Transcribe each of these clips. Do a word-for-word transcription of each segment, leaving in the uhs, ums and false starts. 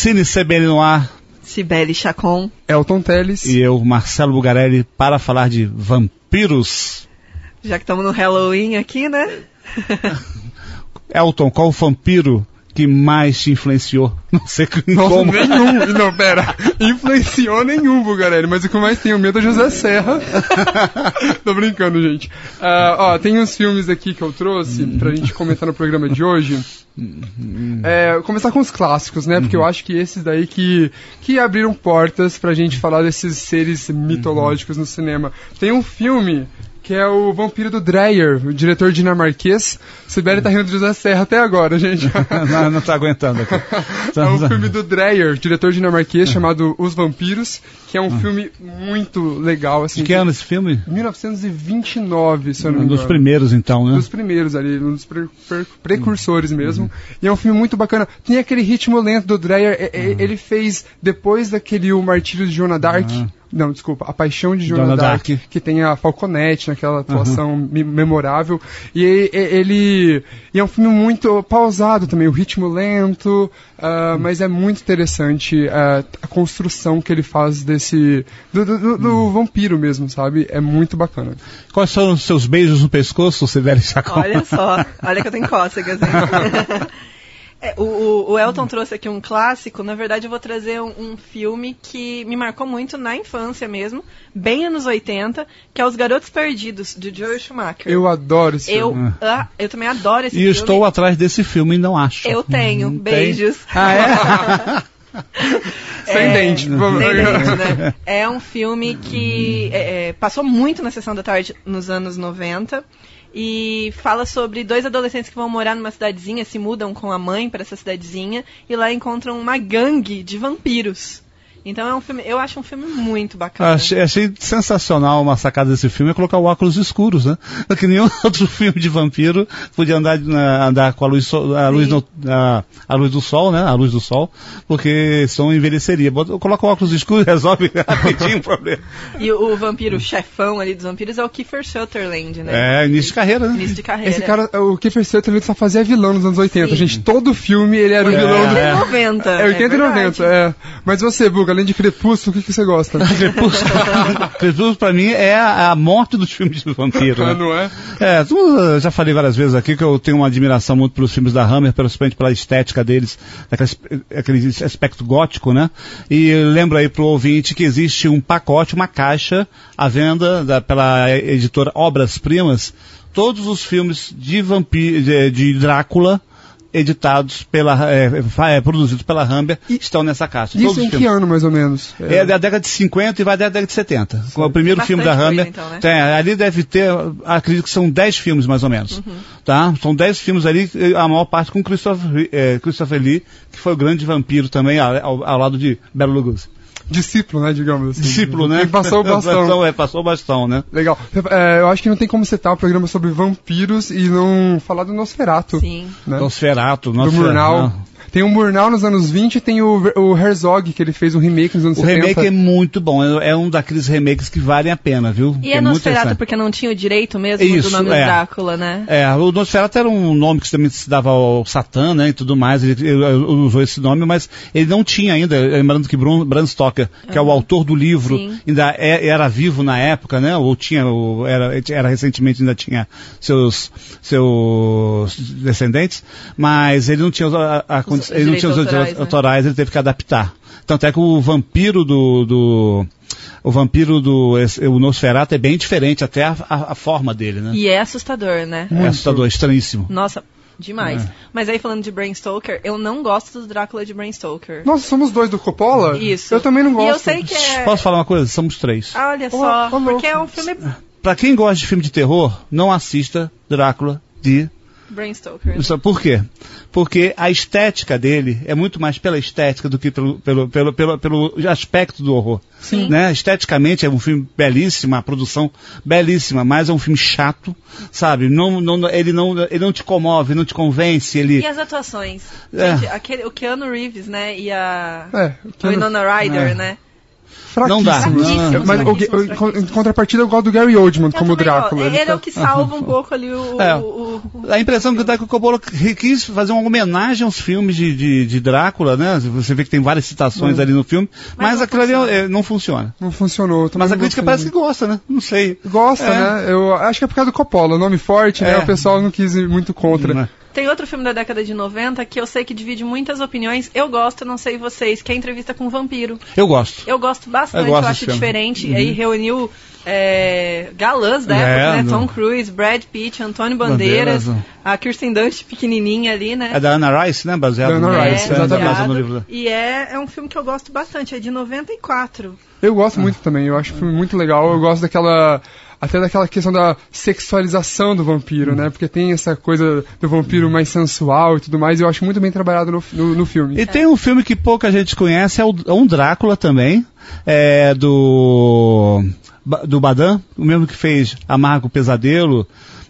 Cine C B N no ar. Sibeli Chacon. Elton Teles. E eu, Marcelo Bugarelli, para falar de vampiros. Já que estamos no Halloween aqui, né? Elton, qual o vampiro que mais te influenciou? Não sei Nossa, como. nenhum. Não, pera. Influenciou nenhum, Bugarelli. Mas o que eu mais tenho medo é José Serra. Tô brincando, gente. Uh, ó, tem uns filmes aqui que eu trouxe pra gente comentar no programa de hoje. É, começar com os clássicos, né? Porque eu acho que esses daí que, que abriram portas pra gente falar desses seres mitológicos no cinema. Tem um filme que é o Vampiro do Dreyer, o diretor dinamarquês. Sibeli tá rindo de José Serra até agora, gente. não, não tá aguentando aqui. É um filme do Dreyer, diretor dinamarquês, chamado Os Vampiros, que é um filme muito legal. Assim, de que ano esse filme? mil novecentos e vinte e nove, se eu não me engano. Um dos primeiros, então, né? Um dos primeiros ali, um dos pre- pre- precursores mesmo. Uhum. E é um filme muito bacana. Tem aquele ritmo lento do Dreyer, uhum. Ele fez, depois daquele O Martírio de Joana d'Arc, uhum. Não, desculpa, A Paixão de Joana d'Arc, que tem a Falconete naquela atuação uhum. memorável. E ele, e é um filme muito pausado também, o ritmo lento, uh, uhum. mas é muito interessante uh, a construção que ele faz desse, do, do, do, do uhum. vampiro mesmo, sabe? É muito bacana. Quais foram os seus beijos no pescoço, Sibeli Chacon? Olha só, olha que eu tenho cócegas, hein? É, o, o Elton trouxe aqui um clássico. Na verdade eu vou trazer um, um filme que me marcou muito na infância mesmo, bem anos oitenta, que é Os Garotos Perdidos, de Joel Schumacher. Eu adoro esse eu, filme. Ah, eu também adoro esse e filme. E estou atrás desse filme e não acho. Eu tenho, hum, beijos. Tem? Ah, é? Sem é, dente. Sem dente, né? É um filme que é, é, passou muito na Sessão da Tarde nos anos noventa. E fala sobre dois adolescentes que vão morar numa cidadezinha, se mudam com a mãe para essa cidadezinha e lá encontram uma gangue de vampiros. Então é um filme, eu acho um filme muito bacana. Achei, achei sensacional uma sacada desse filme é colocar o óculos escuros, né? Que nenhum outro filme de vampiro podia andar, andar com a luz, a luz, no, a, a luz do sol, né? A luz do sol, porque senão envelheceria. Coloca o óculos escuros e resolve rapidinho o problema. E o, o vampiro chefão ali dos vampiros é o Kiefer Sutherland, né? É, início de carreira, né? Início de carreira. Esse cara, o Kiefer Sutherland só fazia vilão nos anos oitenta. Sim. Gente, todo filme ele era o vilão do... oitenta e noventa. É, oitenta e noventa, é. Mas você, Buga, além de Crepúsculo, o que, que você gosta? Crepúsculo, Crepúsculo pra mim é a, a morte dos filmes de vampiro. Né? Não é? É, eu já falei várias vezes aqui que eu tenho uma admiração muito pelos filmes da Hammer, principalmente pela estética deles, aquele, aquele aspecto gótico, né? E lembro aí pro ouvinte que existe um pacote, uma caixa à venda da, pela editora Obras Primas, todos os filmes de vampiro, de, de Drácula, editados pela, é, é, produzidos pela Hammer, e estão nessa caixa. Isso em que ano, mais ou menos? É, é da década de cinquenta e vai da década de setenta. Com o primeiro Bastante filme da Hammer. coisa, então, né? Tem, ali deve ter, acredito que são dez filmes mais ou menos. Uhum. Tá? São dez filmes ali, a maior parte com Christopher, é, Christopher Lee, que foi o grande vampiro também, ao, ao lado de Bela Lugosi. Discípulo, né, digamos assim. Discípulo, né? Quem passou o bastão. é, passou o bastão, né? Legal. É, eu acho que não tem como citar um programa sobre vampiros e não falar do Nosferatu. Sim. Né? Nosferatu, Nosferatu. Do Murnau. Tem o Murnau nos anos vinte e tem o, o Herzog, que ele fez um remake nos anos o setenta. O remake é muito bom, é um daqueles remakes que valem a pena, viu? E é, é Nosferatu porque não tinha o direito mesmo Isso, do nome é. do Drácula, né? É, o Nosferatu era um nome que também se dava ao Satã, né, e tudo mais, ele, ele usou esse nome, mas ele não tinha ainda, lembrando que Bram, Bram Stoker, que uhum. é o autor do livro, Sim. ainda é, era vivo na época, né, ou tinha, ou era, era recentemente, ainda tinha seus, seus descendentes, mas ele não tinha a, a, os, ele não tinha os direitos autorais, né? autorais, ele teve que adaptar. Tanto é que o vampiro do, do o vampiro do esse, o Nosferatu é bem diferente, até a, a, a forma dele, né? E é assustador, né? É assustador, estranhíssimo. Nossa, demais. É. Mas aí falando de Bram Stoker, eu não gosto do Drácula de Bram Stoker. Nossa, somos dois do Coppola? Isso. Eu também não gosto. E eu sei que é... Posso falar uma coisa? Somos três. Olha só, oh, oh, porque é um filme... Pra quem gosta de filme de terror, não assista Drácula de... Bram Stoker. Né? Por quê? Porque a estética dele é muito mais pela estética do que pelo, pelo, pelo, pelo, pelo aspecto do horror. Sim. Né? Esteticamente é um filme belíssimo, a produção belíssima, mas é um filme chato, sabe? Não, não, ele, não, ele não te comove, não te convence. Ele... E as atuações? É. Gente, aquele, o Keanu Reeves, né? E a é, Winona Ryder, é. né? Não dá. Não, mas o, o, em contrapartida eu gosto do Gary Oldman eu como Drácula. Ele, ele é o que salva um pouco ali o... É. o, o a impressão que dá é que o Coppola quis fazer uma homenagem aos filmes de, de, de Drácula, né? Você vê que tem várias citações hum. ali no filme, mas, mas aquilo ali é, não funciona. Não funcionou. Mas a crítica parece que gosta, né? Não sei. Gosta, é. né? Eu acho que é por causa do Coppola, o nome forte, é. né? O pessoal não quis ir muito contra. Não. Tem outro filme da década de noventa que eu sei que divide muitas opiniões. Eu gosto, não sei vocês, que é a Entrevista com o Vampiro. Eu gosto. Eu gosto bastante, eu, gosto eu acho diferente. Uhum. Aí reuniu é, galãs da é, época, né? No... Tom Cruise, Brad Pitt, Antônio Bandeiras, Bandeiras, a Kirsten Dunst pequenininha ali, né? É da Anna Rice, né? Baseado no Anna Rice, é, exatamente. No livro. E é, é um filme que eu gosto bastante, é de noventa e quatro. Eu gosto muito também, eu acho o filme muito legal. Eu gosto daquela... Até daquela questão da sexualização do vampiro, né? Porque tem essa coisa do vampiro mais sensual e tudo mais, e eu acho muito bem trabalhado no, no, no filme. E é. tem um filme que pouca gente conhece, é, o, é um Drácula também, é do, do Badan, o mesmo que fez Amargo Pesadelo,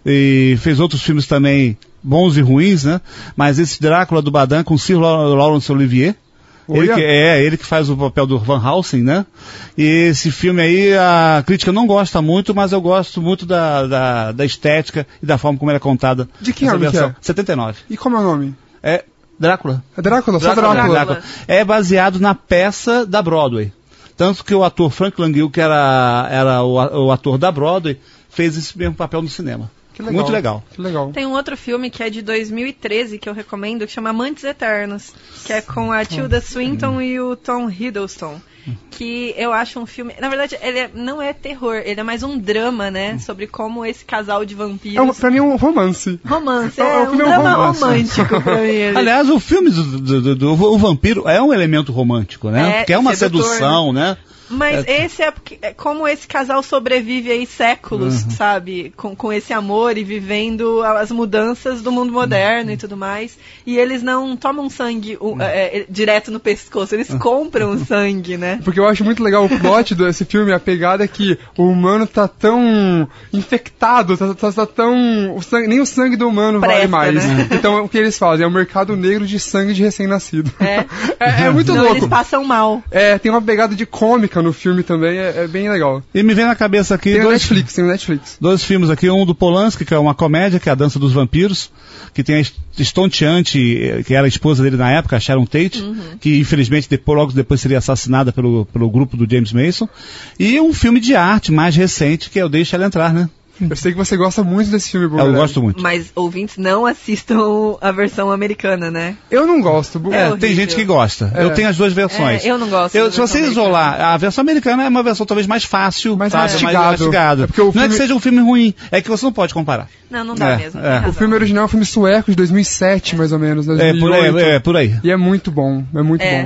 e fez outros filmes também bons e ruins, né? Mas esse Drácula do Badan com Sir Laurence Olivier, Ele que, é, ele que faz o papel do Van Helsing, né? E esse filme aí, a crítica não gosta muito, mas eu gosto muito da, da, da estética e da forma como ele é contada. De que ano que é? setenta e nove. E como é o nome? É Drácula. É Drácula, só Drácula, Drácula. Drácula. É baseado na peça da Broadway. Tanto que o ator Frank Langille, que era, era o, o ator da Broadway, fez esse mesmo papel no cinema. Que legal. Muito legal. Que legal. Tem um outro filme que é de dois mil e treze que eu recomendo, que chama Amantes Eternos, que é com a Tilda Swinton e o Tom Hiddleston. Que eu acho um filme... Na verdade, ele é, não é terror, ele é mais um drama, né? Sobre como esse casal de vampiros... É um, pra mim é um romance. Romance, é, é um, um drama romance. romântico pra mim. Ele. Aliás, o filme do, do, do, do o vampiro é um elemento romântico, né? É, porque é uma sedutor, sedução, né? Mas é... esse é, porque, é como esse casal sobrevive aí séculos, uhum. sabe? Com, com esse amor e vivendo as mudanças do mundo moderno uhum. e tudo mais. E eles não tomam sangue um, é, é, direto no pescoço, eles compram sangue, né? Porque eu acho muito legal o plot desse filme, a pegada é que o humano tá tão infectado, tá, tá, tá tão... O sangue, nem o sangue do humano Presta, vale mais. Né? Então o que eles fazem? É o mercado negro de sangue de recém-nascido. É, é, é muito não, louco. Eles passam mal. É, tem uma pegada de cômica no filme também, é, é bem legal. E me vem na cabeça aqui... Tem dois, o Netflix, tem o Netflix. Dois filmes aqui, um do Polanski, que é uma comédia, que é A Dança dos Vampiros, que tem a estonteante, que era a esposa dele na época, a Sharon Tate, uhum. que infelizmente depois, logo depois seria assassinada pelo, pelo grupo do James Mason. E um filme de arte mais recente, que é o Deixa Ela Entrar, né? Eu sei que você gosta muito desse filme, Bugarelli. Eu gosto muito. Mas ouvintes não assistam a versão americana, né? Eu não gosto. Bu- é, é tem gente que gosta. É. Eu tenho as duas versões. É, eu não gosto. Eu, se você isolar, a versão americana é uma versão talvez mais fácil, mais sabe? mastigado. mais mastigado. É porque o não filme... é que seja um filme ruim, é que você não pode comparar. Não, não dá é, mesmo. É. O filme original é um filme sueco de dois mil e sete, mais ou menos. dois mil e oito. É, por aí, é, por aí. E é muito bom, é muito É. bom.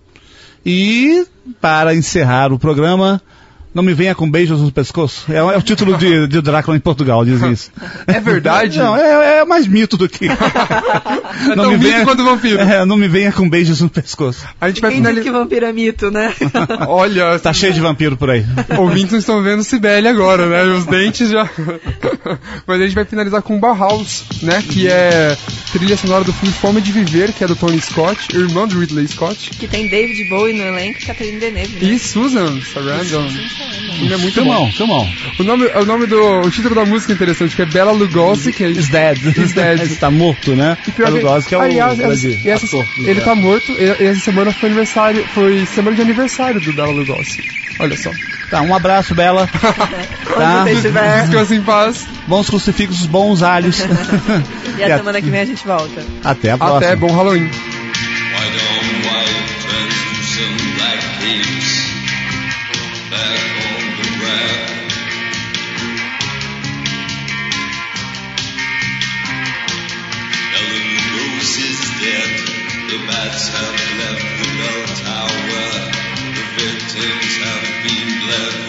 E, para encerrar o programa... Não me venha com beijos no pescoço. É, é o título de, de Drácula em Portugal, diz isso. É verdade? Não, é, é mais mito do que... É não tão me mito venha, quanto vampiro. É, não me venha com beijos no pescoço. A gente vai Quem finalizar... diz que vampiro é mito, né? Olha... Tá cheio de vampiro por aí. Ouvintes não estão vendo Cibele agora, né? Os dentes já... Mas a gente vai finalizar com Bauhaus, né? Que é trilha sonora do filme Fome de Viver, que é do Tony Scott, irmão do Ridley Scott. Que tem David Bowie no elenco e Catherine Deneuve, né? E Susan Sarandon. É muito Filmão, bom. filmão. O nome, o nome do... O título da música é interessante, que é Bela Lugosi, que é... Is dead. Is dead. Ele tá morto, né? E pior Bela Lugosi, que é o aliás, grande essa, essa, ator. ele tá morto, e, e essa semana foi aniversário, foi semana de aniversário do Bela Lugosi. Olha só. Tá, um abraço, Bela. Tá? Onde você estiver. Descansa em paz. Bons crucifixos, bons alhos. E a semana que vem a gente volta. Até a próxima. Até, bom Halloween. White on white turns to some black capes. Back on the ground. Ellen Rose is dead. The bats have left the bell tower. The victims have been bled.